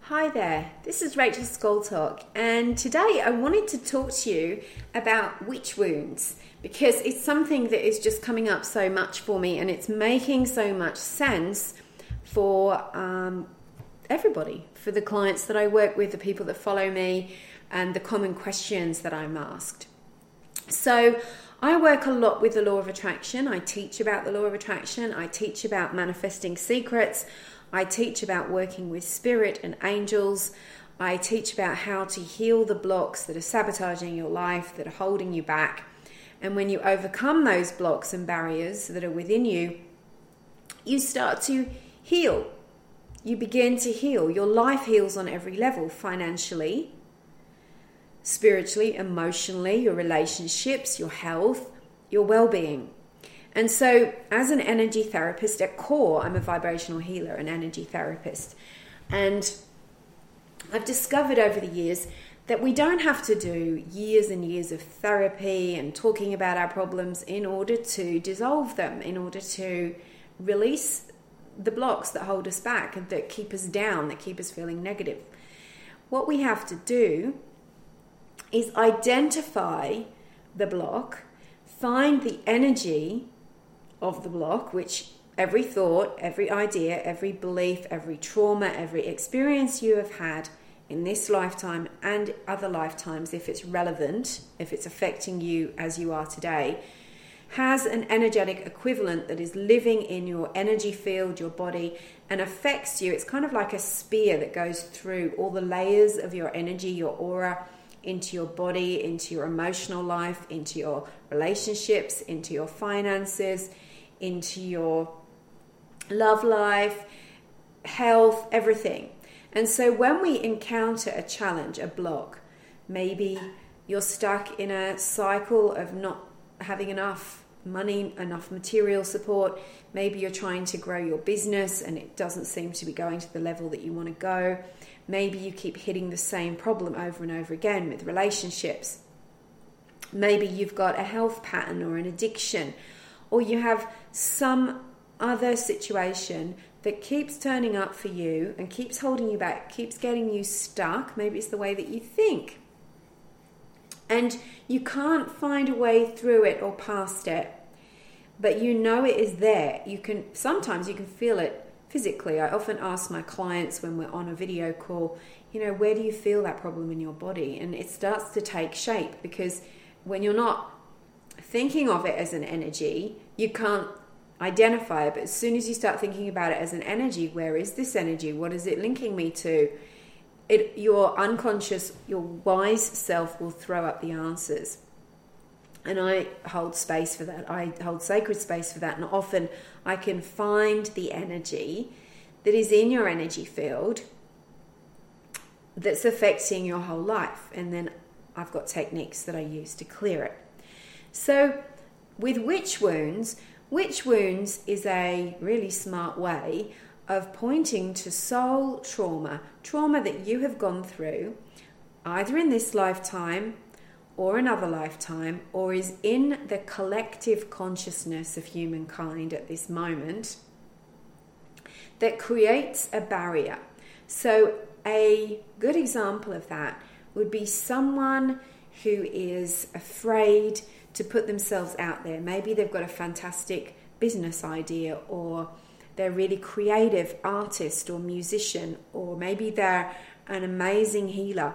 Hi there, this is Rachel Skoltalk, and today I wanted to talk to you about witch wounds because it's something that is just coming up so much for me, and it's making so much sense for everybody, for the clients that I work with, the people that follow me, and the common questions that I'm asked. So I work a lot with the law of attraction. I teach about the law of attraction. I teach about manifesting secrets. I teach about working with spirit and angels. I teach about how to heal the blocks that are sabotaging your life, that are holding you back. And when you overcome those blocks and barriers that are within you, you start to heal. You begin to heal. Your life heals on every level, financially, spiritually, emotionally, your relationships, your health, your well-being. And so as an energy therapist at core, I'm a vibrational healer, an energy therapist. And I've discovered over the years that we don't have to do years and years of therapy and talking about our problems in order to dissolve them, in order to release the blocks that hold us back and that keep us down, that keep us feeling negative. What we have to do is identify the block, find the energy of the block, which every thought, every idea, every belief, every trauma, every experience you have had in this lifetime and other lifetimes, if it's relevant, if it's affecting you as you are today, has an energetic equivalent that is living in your energy field, your body, and affects you. It's kind of like a spear that goes through all the layers of your energy, your aura, into your body, into your emotional life, into your relationships, into your finances, into your love life, health, everything. And so when we encounter a challenge, a block, maybe you're stuck in a cycle of not having enough money, enough material support, maybe you're trying to grow your business and it doesn't seem to be going to the level that you want to go. Maybe you keep hitting the same problem over and over again with relationships. Maybe you've got a health pattern or an addiction, or you have some other situation that keeps turning up for you and keeps holding you back, keeps getting you stuck. Maybe it's the way that you think. And you can't find a way through it or past it, but you know it is there. Sometimes you can feel it physically. I often ask my clients when we're on a video call, where do you feel that problem in your body? And it starts to take shape, because when you're not thinking of it as an energy, you can't identify it. But as soon as you start thinking about it as an energy, where is this energy? What is it linking me to? Your unconscious, your wise self will throw up the answers. And I hold space for that. I hold sacred space for that. And often I can find the energy that is in your energy field that's affecting your whole life. And then I've got techniques that I use to clear it. So with witch wounds is a really smart way of pointing to soul trauma that you have gone through, either in this lifetime or another lifetime, or is in the collective consciousness of humankind at this moment, that creates a barrier. So a good example of that would be someone who is afraid to put themselves out there. Maybe they've got a fantastic business idea, or they're really creative artist or musician, or maybe they're an amazing healer,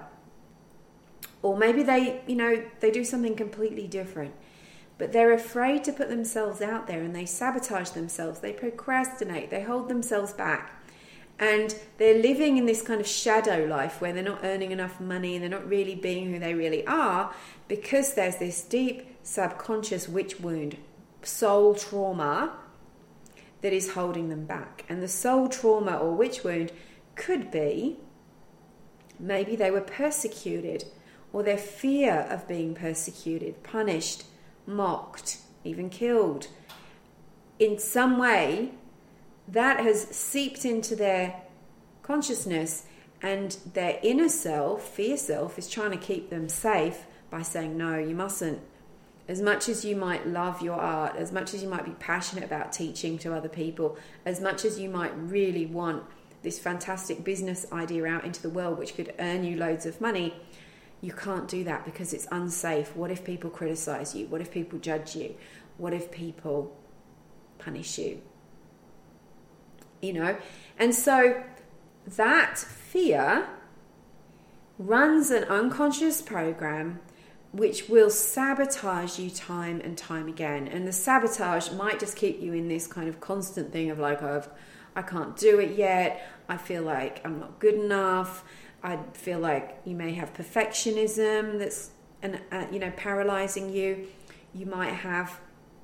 or maybe they do something completely different, but they're afraid to put themselves out there, and they sabotage themselves, they procrastinate, they hold themselves back, and they're living in this kind of shadow life where they're not earning enough money and they're not really being who they really are, because there's this deep subconscious witch wound, soul trauma, that is holding them back. And the soul trauma or witch wound could be maybe they were persecuted, or their fear of being persecuted, punished, mocked, even killed. In some way, that has seeped into their consciousness, and their inner self, fear self, is trying to keep them safe by saying, no, you mustn't. As much as you might love your art, as much as you might be passionate about teaching to other people, as much as you might really want this fantastic business idea out into the world which could earn you loads of money, you can't do that because it's unsafe. What if people criticize you? What if people judge you? What if people punish you? You know? And so that fear runs an unconscious program which will sabotage you time and time again. And the sabotage might just keep you in this kind of constant thing of like, oh, I can't do it yet. I feel like I'm not good enough. I feel like you may have perfectionism that's paralyzing you. You might have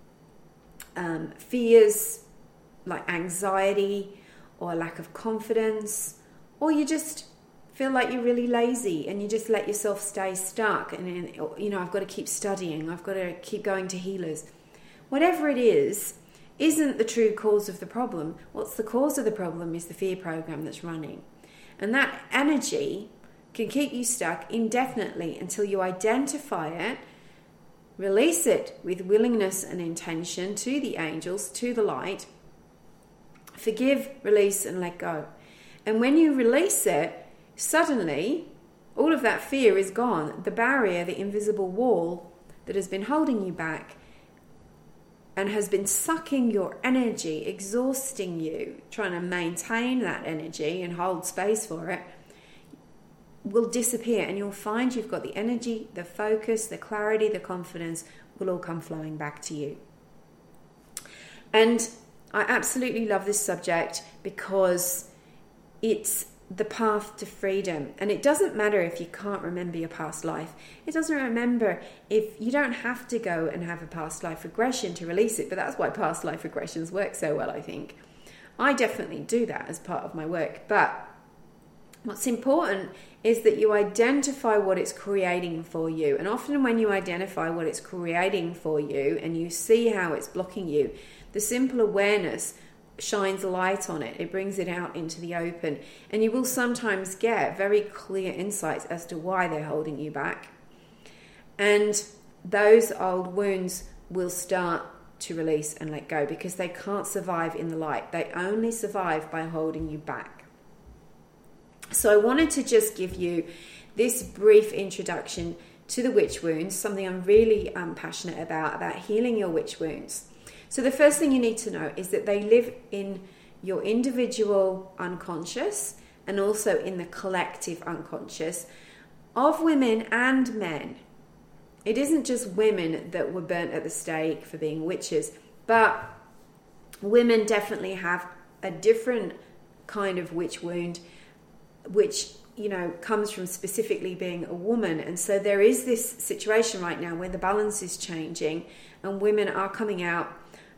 fears like anxiety or lack of confidence, or you just feel like you're really lazy and you just let yourself stay stuck and I've got to keep studying, I've got to keep going to healers. Whatever it is isn't the true cause of the problem. What's the cause of the problem is the fear program that's running. And that energy can keep you stuck indefinitely until you identify it, release it with willingness and intention to the angels, to the light, forgive, release, and let go. And when you release it, suddenly all of that fear is gone. The barrier, the invisible wall that has been holding you back and has been sucking your energy, exhausting you, trying to maintain that energy and hold space for it, will disappear, and you'll find you've got the energy, the focus, the clarity, the confidence will all come flowing back to you. And I absolutely love this subject because it's the path to freedom. And it doesn't matter if you can't remember your past life. It doesn't remember if you don't have to go and have a past life regression to release it. But that's why past life regressions work so well, I think. I definitely do that as part of my work. But what's important is that you identify what it's creating for you. And often when you identify what it's creating for you and you see how it's blocking you, the simple awareness shines a light on it. It brings it out into the open. And you will sometimes get very clear insights as to why they're holding you back. And those old wounds will start to release and let go because they can't survive in the light. They only survive by holding you back. So I wanted to just give you this brief introduction to the witch wounds, something I'm really passionate about healing your witch wounds. So the first thing you need to know is that they live in your individual unconscious and also in the collective unconscious of women and men. It isn't just women that were burnt at the stake for being witches, but women definitely have a different kind of witch wound, which comes from specifically being a woman. And so there is this situation right now where the balance is changing and women are coming out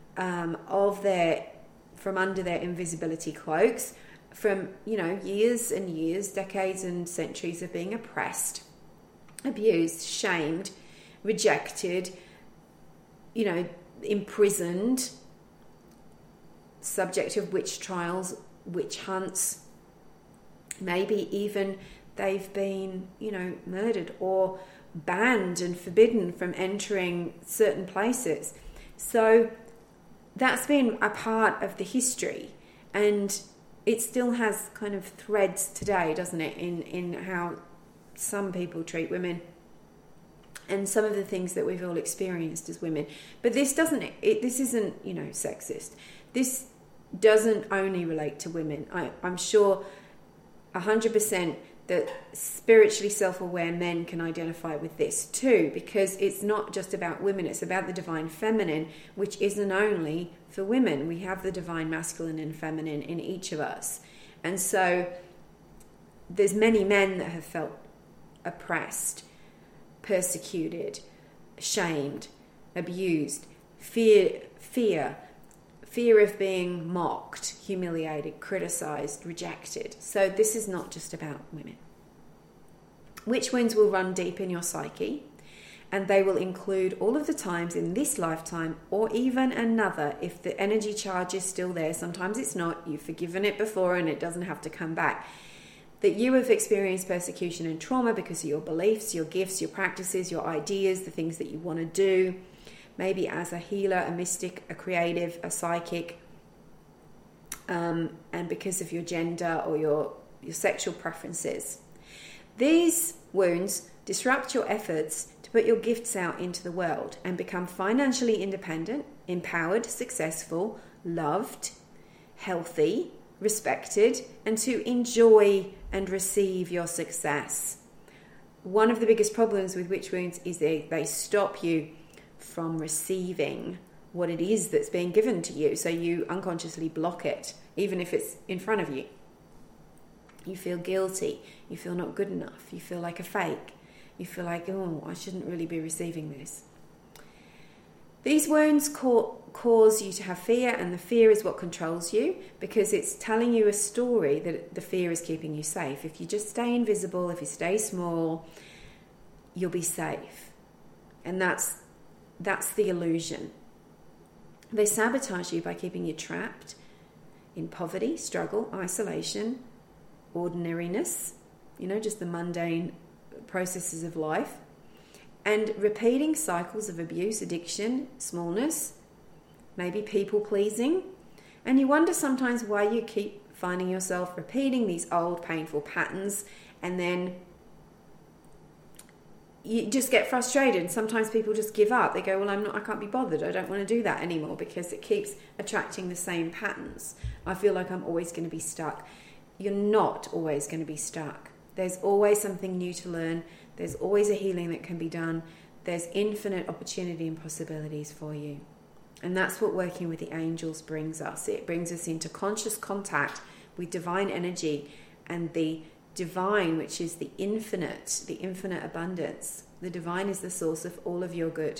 from under their invisibility cloaks from years and years, decades and centuries of being oppressed, abused, shamed, rejected, imprisoned, subject of witch trials, witch hunts. Maybe even they've been, murdered or banned and forbidden from entering certain places. So that's been a part of the history, and it still has kind of threads today, doesn't it, in how some people treat women and some of the things that we've all experienced as women. But this isn't sexist. This doesn't only relate to women. I'm sure 100% that spiritually self-aware men can identify with this too, because it's not just about women, it's about the divine feminine, which isn't only for women. We have the divine masculine and feminine in each of us. And so there's many men that have felt oppressed, persecuted, shamed, abused, fear of being mocked, humiliated, criticized, rejected. So this is not just about women. Witch wounds will run deep in your psyche, and they will include all of the times in this lifetime or even another if the energy charge is still there. Sometimes it's not. You've forgiven it before and it doesn't have to come back. That you have experienced persecution and trauma because of your beliefs, your gifts, your practices, your ideas, the things that you want to do. Maybe as a healer, a mystic, a creative, a psychic, and because of your gender or your sexual preferences. These wounds disrupt your efforts to put your gifts out into the world and become financially independent, empowered, successful, loved, healthy, respected, and to enjoy and receive your success. One of the biggest problems with witch wounds is they stop you from receiving what it is that's being given to you. So you unconsciously block it, even if it's in front of you. You feel guilty. You feel not good enough. You feel like a fake. You feel like, oh, I shouldn't really be receiving this. These wounds cause you to have fear, and the fear is what controls you, because it's telling you a story that the fear is keeping you safe. If you just stay invisible, if you stay small, you'll be safe. And that's the illusion. They sabotage you by keeping you trapped in poverty, struggle, isolation, ordinariness, just the mundane processes of life, and repeating cycles of abuse, addiction, smallness, maybe people pleasing. And you wonder sometimes why you keep finding yourself repeating these old painful patterns, and then you just get frustrated. Sometimes people just give up. They go, well, I can't be bothered. I don't want to do that anymore because it keeps attracting the same patterns. I feel like I'm always going to be stuck. You're not always going to be stuck. There's always something new to learn. There's always a healing that can be done. There's infinite opportunity and possibilities for you. And that's what working with the angels brings us. It brings us into conscious contact with divine energy and the divine, which is the infinite abundance. The divine is the source of all of your good.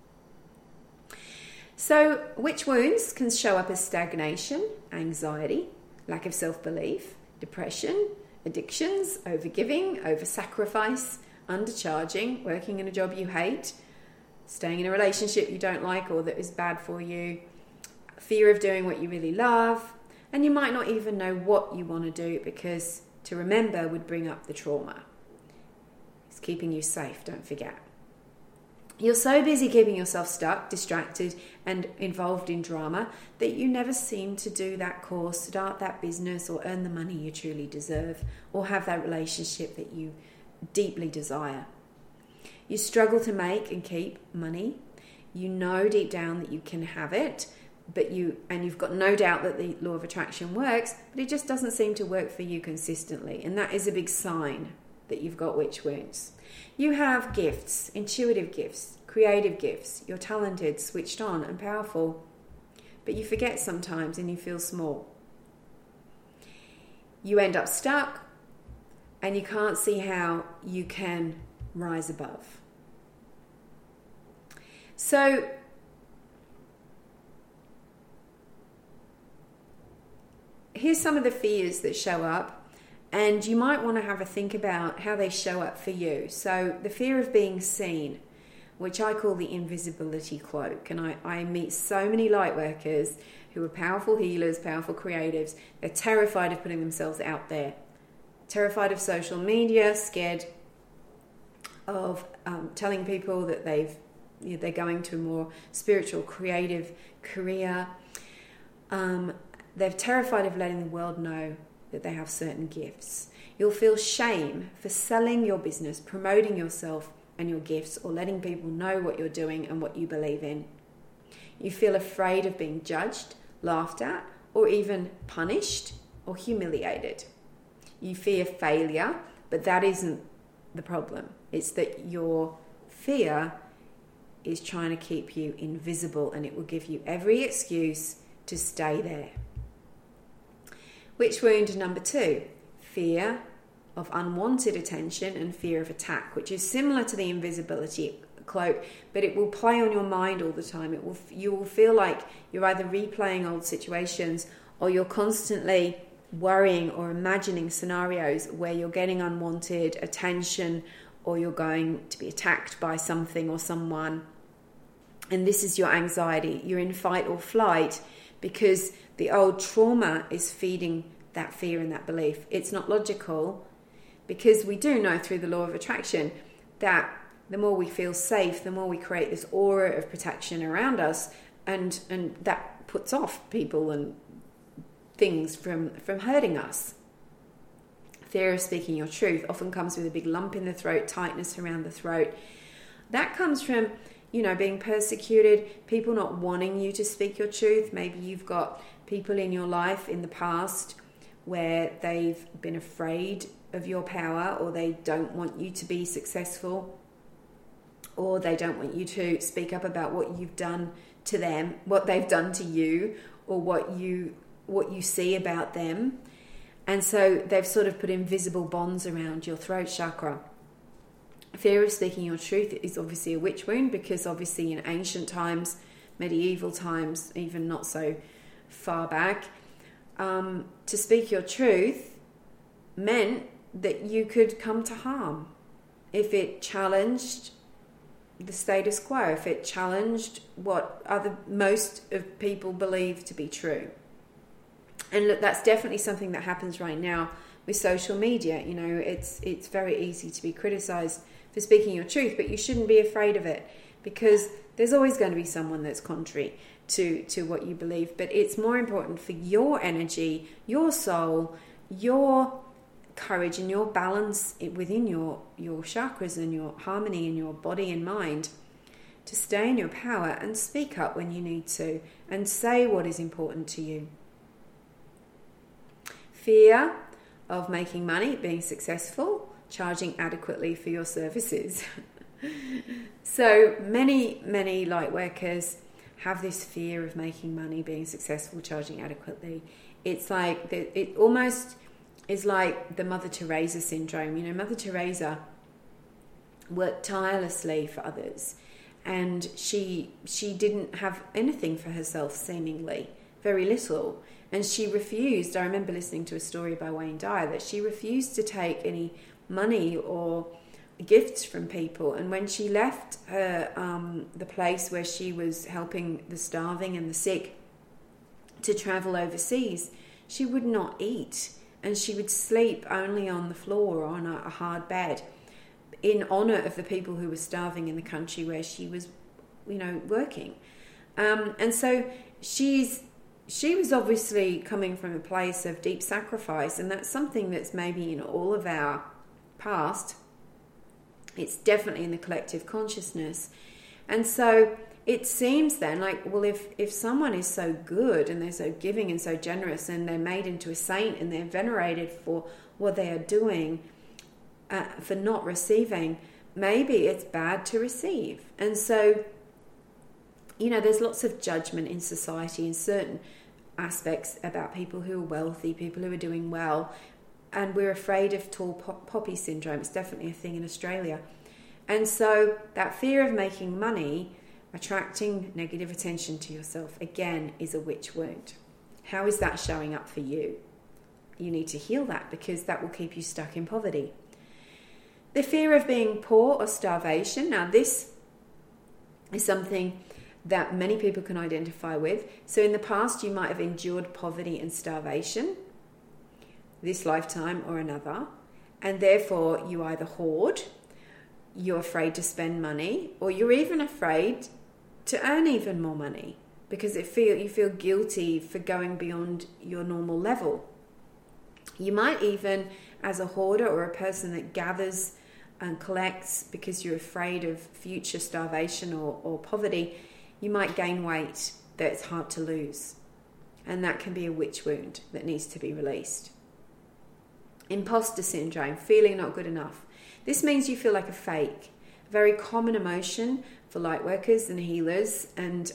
So witch wounds can show up as stagnation, anxiety, lack of self-belief, depression, addictions, overgiving, over-sacrifice, undercharging, working in a job you hate, staying in a relationship you don't like or that is bad for you, fear of doing what you really love, and you might not even know what you want to do because to remember would bring up the trauma. It's keeping you safe, don't forget. You're so busy keeping yourself stuck, distracted, and involved in drama that you never seem to do that course, start that business, or earn the money you truly deserve, or have that relationship that you deeply desire. You struggle to make and keep money. You know deep down that you can have it, but you've got no doubt that the law of attraction works, but it just doesn't seem to work for you consistently, and that is a big sign that you've got witch wounds. You have gifts, intuitive gifts, creative gifts. You're talented, switched on, and powerful, but you forget sometimes and you feel small. You end up stuck, and you can't see how you can rise above. So here's some of the fears that show up, and you might want to have a think about how they show up for you. So the fear of being seen, which I call the invisibility cloak, and I meet so many light workers who are powerful healers, powerful creatives. They're terrified of putting themselves out there, terrified of social media, scared of telling people that they're going to a more spiritual, creative career. They're terrified of letting the world know that they have certain gifts. You'll feel shame for selling your business, promoting yourself and your gifts, or letting people know what you're doing and what you believe in. You feel afraid of being judged, laughed at, or even punished or humiliated. You fear failure, but that isn't the problem. It's that your fear is trying to keep you invisible, and it will give you every excuse to stay there. Witch wound number 2, fear of unwanted attention and fear of attack, which is similar to the invisibility cloak, but it will play on your mind all the time. You will feel like you're either replaying old situations, or you're constantly worrying or imagining scenarios where you're getting unwanted attention, or you're going to be attacked by something or someone. And this is your anxiety. You're in fight or flight because the old trauma is feeding that fear and that belief. It's not logical, because we do know through the law of attraction that the more we feel safe, the more we create this aura of protection around us, and that puts off people and things from hurting us. Fear of speaking your truth often comes with a big lump in the throat, tightness around the throat. That comes from, being persecuted, people not wanting you to speak your truth. Maybe you've got people in your life in the past where they've been afraid of your power, or they don't want you to be successful, or they don't want you to speak up about what you've done to them, what they've done to you, or what you see about them. And so they've sort of put invisible bonds around your throat chakra. Fear of speaking your truth is obviously a witch wound, because obviously in ancient times, medieval times, even not so far back, to speak your truth meant that you could come to harm if it challenged the status quo, if it challenged what most of people believe to be true. And look, that's definitely something that happens right now with social media. It's very easy to be criticized for speaking your truth, but you shouldn't be afraid of it, because there's always going to be someone that's contrary to what you believe. But it's more important for your energy, your soul, your courage and your balance within your chakras and your harmony in your body and mind to stay in your power and speak up when you need to and say what is important to you. Fear of making money, being successful, charging adequately for your services. So many light workers have this fear of making money, being successful, charging adequately. It's like it almost is like the Mother Teresa syndrome. Mother Teresa worked tirelessly for others, and she didn't have anything for herself, seemingly, very little. And she refused, I remember listening to a story by Wayne Dyer, that she refused to take any money or gifts from people. And when she left her the place where she was helping the starving and the sick to travel overseas, she would not eat, and she would sleep only on the floor or on a hard bed in honor of the people who were starving in the country where she was, working. And so she was obviously coming from a place of deep sacrifice, and that's something that's maybe in all of our past. It's definitely in the collective consciousness. And so it seems then like, well, if someone is so good and they're so giving and so generous and they're made into a saint and they're venerated for what they are doing, for not receiving, maybe it's bad to receive. And so, there's lots of judgment in society in certain aspects about people who are wealthy, people who are doing well, and we're afraid of tall poppy syndrome. It's definitely a thing in Australia. And so that fear of making money, attracting negative attention to yourself, again, is a witch wound. How is that showing up for you? You need to heal that, because that will keep you stuck in poverty. The fear of being poor or starvation. Now, this is something that many people can identify with. So in the past, you might have endured poverty and starvation, this lifetime or another, and therefore you either hoard, you're afraid to spend money, or you're even afraid to earn even more money because you feel guilty for going beyond your normal level. You might even, as a hoarder or a person that gathers and collects because you're afraid of future starvation or poverty, you might gain weight that's hard to lose. And that can be a witch wound that needs to be released. Imposter syndrome, feeling not good enough. This means you feel like a fake. A very common emotion for light workers and healers and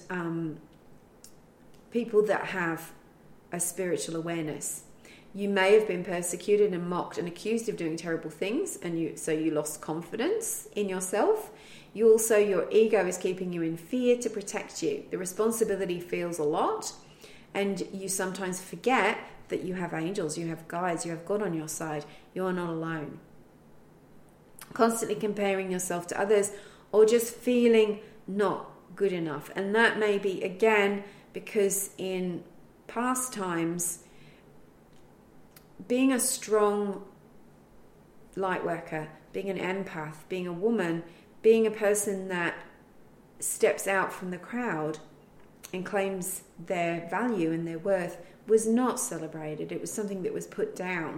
people that have a spiritual awareness. You may have been persecuted and mocked and accused of doing terrible things, and so you lost confidence in yourself. Your ego is keeping you in fear to protect you. The responsibility feels a lot, and you sometimes forget that you have angels, you have guides, you have God on your side. You're not alone. Constantly comparing yourself to others, or just feeling not good enough. And that may be, again, because in past times, being a strong light worker, being an empath, being a woman, being a person that steps out from the crowd and claims their value and their worth was not celebrated. It was something that was put down.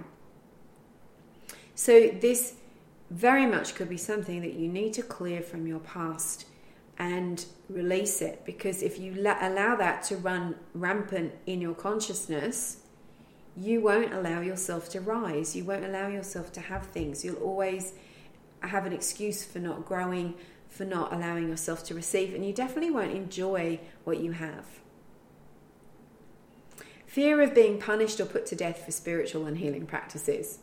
So this very much could be something that you need to clear from your past and release it, because if you allow that to run rampant in your consciousness, you won't allow yourself to rise. You won't allow yourself to have things. You'll always have an excuse for not growing, for not allowing yourself to receive, and you definitely won't enjoy what you have. Fear of being punished or put to death for spiritual and healing practices.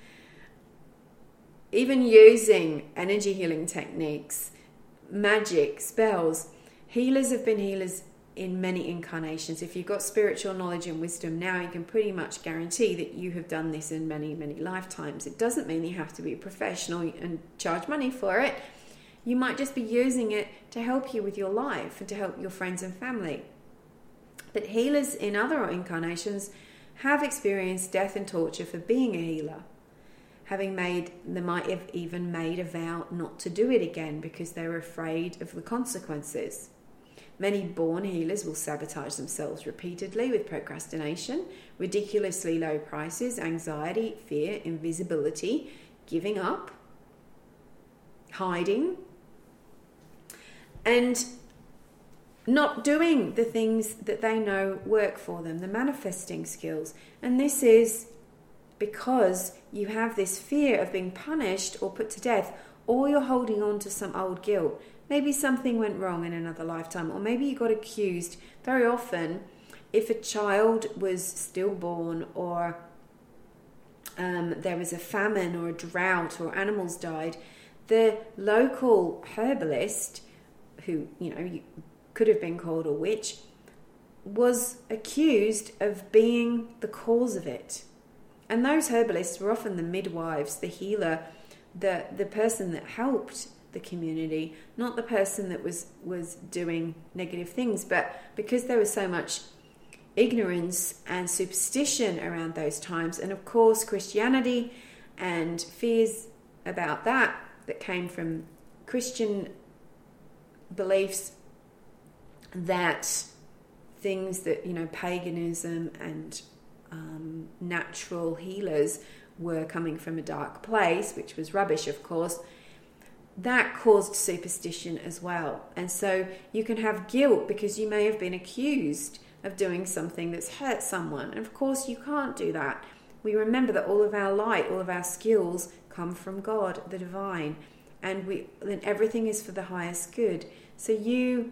Even using energy healing techniques, magic, spells, healers have been healers in many incarnations. If you've got spiritual knowledge and wisdom now, you can pretty much guarantee that you have done this in many, many lifetimes. It doesn't mean you have to be a professional and charge money for it. You might just be using it to help you with your life and to help your friends and family. But healers in other incarnations have experienced death and torture for being a healer. They might have even made a vow not to do it again because they were afraid of the consequences. Many born healers will sabotage themselves repeatedly with procrastination, ridiculously low prices, anxiety, fear, invisibility, giving up, hiding, and not doing the things that they know work for them, the manifesting skills. And this is because you have this fear of being punished or put to death, or you're holding on to some old guilt. Maybe something went wrong in another lifetime, or maybe you got accused. Very often, if a child was stillborn, or there was a famine or a drought, or animals died, the local herbalist, who you could have been called a witch, was accused of being the cause of it. And those herbalists were often the midwives, the healer, the person that helped the community, not the person that was doing negative things. But because there was so much ignorance and superstition around those times, and of course Christianity and fears about that came from Christian beliefs, that things that paganism and natural healers were coming from a dark place, which was rubbish, of course, that caused superstition as well. And so you can have guilt because you may have been accused of doing something that's hurt someone. And of course you can't do that. We remember that all of our light, all of our skills come from God, the divine, and then everything is for the highest good. So you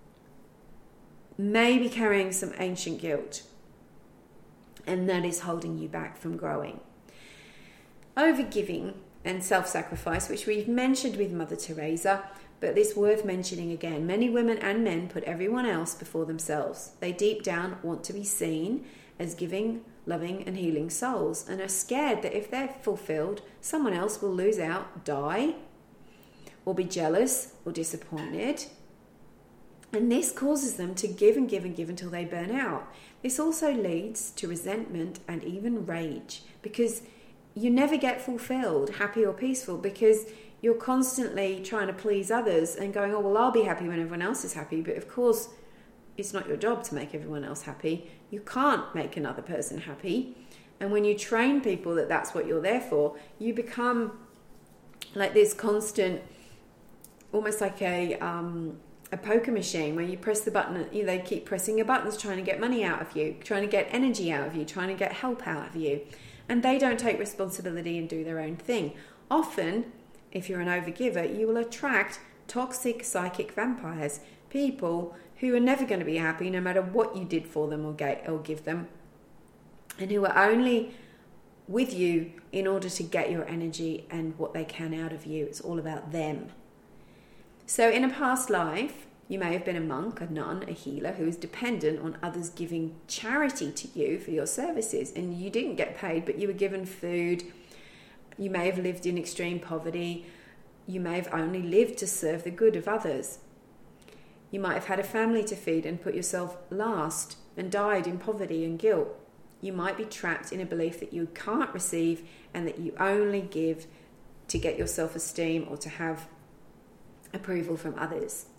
may be carrying some ancient guilt, and that is holding you back from growing. Overgiving and self-sacrifice, which we've mentioned with Mother Teresa, but it's worth mentioning again. Many women and men put everyone else before themselves. They deep down want to be seen as giving, loving and healing souls, and are scared that if they're fulfilled, someone else will lose out, die, or be jealous or disappointed. And this causes them to give and give and give until they burn out. This also leads to resentment and even rage, because you never get fulfilled, happy or peaceful, because you're constantly trying to please others and going, oh, well, I'll be happy when everyone else is happy. But of course, it's not your job to make everyone else happy. You can't make another person happy. And when you train people that that's what you're there for, you become like this constant, almost like a poker machine where you press the button, they keep pressing your buttons, trying to get money out of you, trying to get energy out of you, trying to get help out of you. And they don't take responsibility and do their own thing. Often, if you're an overgiver, you will attract toxic psychic vampires, people who are never going to be happy no matter what you did for them or give them, and who are only with you in order to get your energy and what they can out of you. It's all about them. So in a past life, you may have been a monk, a nun, a healer who is dependent on others giving charity to you for your services, and you didn't get paid, but you were given food. You may have lived in extreme poverty. You may have only lived to serve the good of others. You might have had a family to feed and put yourself last and died in poverty and guilt. You might be trapped in a belief that you can't receive and that you only give to get your self-esteem or to have approval from others.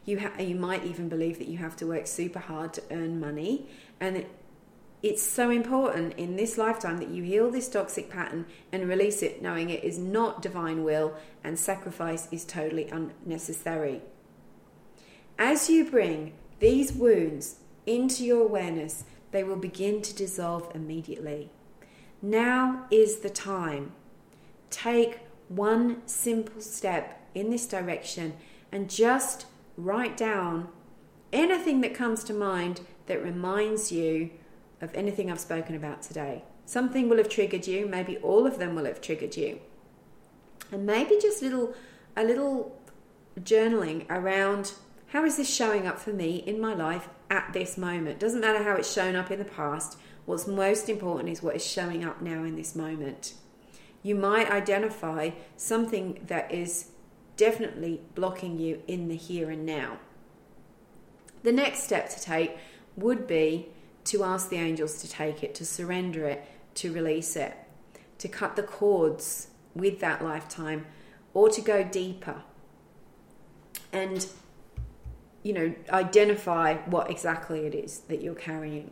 You might even believe that you have to work super hard to earn money, and it's so important in this lifetime that you heal this toxic pattern and release it, knowing it is not divine will and sacrifice is totally unnecessary. As you bring these wounds into your awareness, they will begin to dissolve immediately. Now is the time. Take one simple step in this direction and just write down anything that comes to mind that reminds you of anything I've spoken about today. Something will have triggered you, maybe all of them will have triggered you. And maybe just a little journaling around, how is this showing up for me in my life at this moment? Doesn't matter how it's shown up in the past. What's most important is what is showing up now in this moment. You might identify something that is definitely blocking you in the here and now. The next step to take would be to ask the angels to take it, to surrender it, to release it, to cut the cords with that lifetime, or to go deeper and, identify what exactly it is that you're carrying.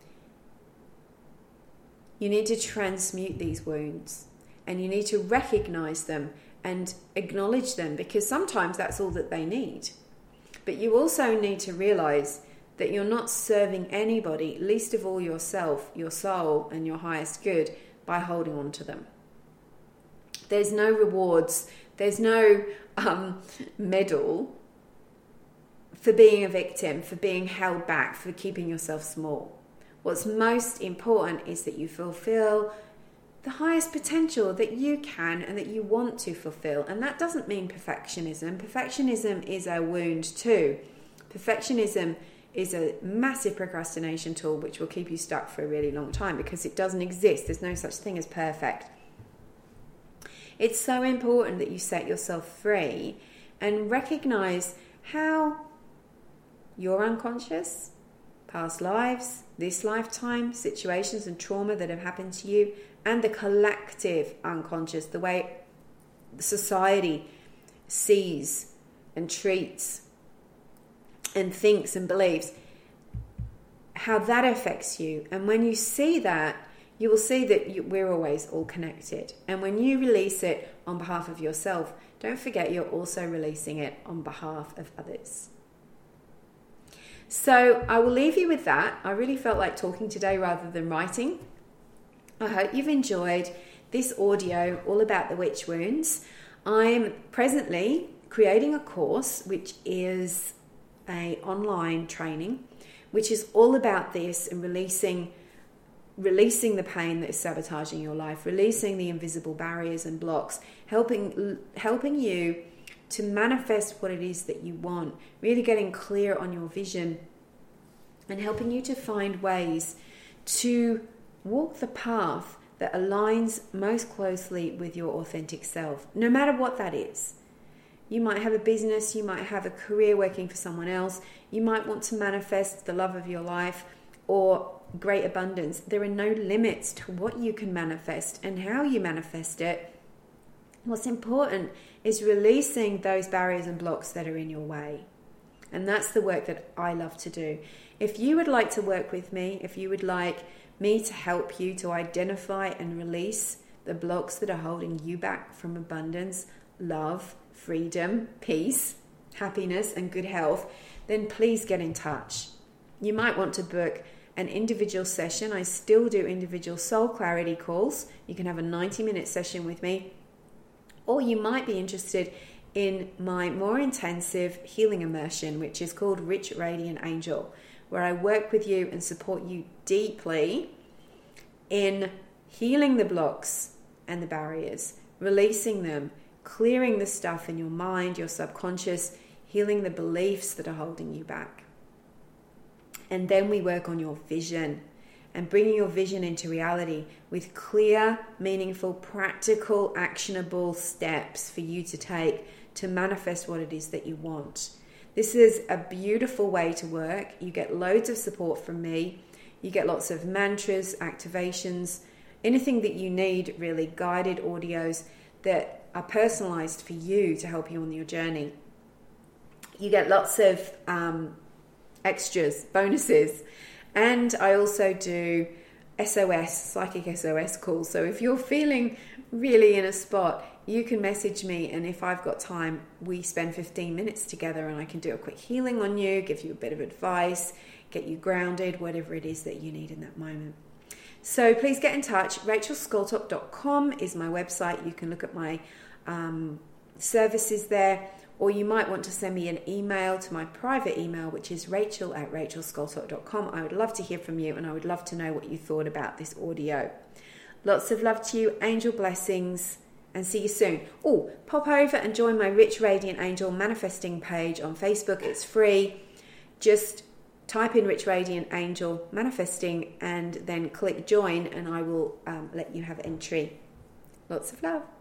You need to transmute these wounds, and you need to recognize them and acknowledge them, because sometimes that's all that they need. But you also need to realize that you're not serving anybody, least of all yourself, your soul, and your highest good, by holding on to them. There's no rewards, there's no medal for being a victim, for being held back, for keeping yourself small. What's most important is that you fulfill the highest potential that you can and that you want to fulfill. And that doesn't mean perfectionism. Perfectionism is a wound too. Perfectionism is a massive procrastination tool which will keep you stuck for a really long time, because it doesn't exist. There's no such thing as perfect. It's so important that you set yourself free and recognize how your unconscious, past lives, this lifetime, situations and trauma that have happened to you, and the collective unconscious, the way society sees and treats and thinks and believes, how that affects you. And when you see that, you will see that we're always all connected. And when you release it on behalf of yourself, don't forget you're also releasing it on behalf of others. So I will leave you with that. I really felt like talking today rather than writing. I hope you've enjoyed this audio all about the witch wounds. I'm presently creating a course which is an online training, which is all about this and releasing the pain that is sabotaging your life, releasing the invisible barriers and blocks, helping you to manifest what it is that you want, really getting clear on your vision, and helping you to find ways to walk the path that aligns most closely with your authentic self, no matter what that is. You might have a business, you might have a career working for someone else, you might want to manifest the love of your life or great abundance. There are no limits to what you can manifest and how you manifest it. What's important is releasing those barriers and blocks that are in your way. And that's the work that I love to do. If you would like to work with me, if you would like me to help you to identify and release the blocks that are holding you back from abundance, love, freedom, peace, happiness, and good health, then please get in touch. You might want to book an individual session. I still do individual soul clarity calls. You can have a 90-minute session with me. Or you might be interested in my more intensive healing immersion, which is called Rich Radiant Angel, where I work with you and support you deeply in healing the blocks and the barriers, releasing them, clearing the stuff in your mind, your subconscious, healing the beliefs that are holding you back. And then we work on your vision and bringing your vision into reality with clear, meaningful, practical, actionable steps for you to take to manifest what it is that you want. This is a beautiful way to work. You get loads of support from me. You get lots of mantras, activations, anything that you need, really, guided audios that are personalized for you to help you on your journey. You get lots of extras, bonuses. And I also do psychic SOS calls. So if you're feeling really in a spot, you can message me, and if I've got time, we spend 15 minutes together and I can do a quick healing on you, give you a bit of advice, get you grounded, whatever it is that you need in that moment. So please get in touch. RachelSkulltop.com is my website. You can look at my services there, or you might want to send me an email to my private email, which is rachel@rachelskulltop.com. I would love to hear from you, and I would love to know what you thought about this audio. Lots of love to you, angel blessings, and see you soon. Oh, pop over and join my Rich Radiant Angel manifesting page on Facebook. It's free. Just type in Rich Radiant Angel manifesting and then click join, and I will let you have entry. Lots of love.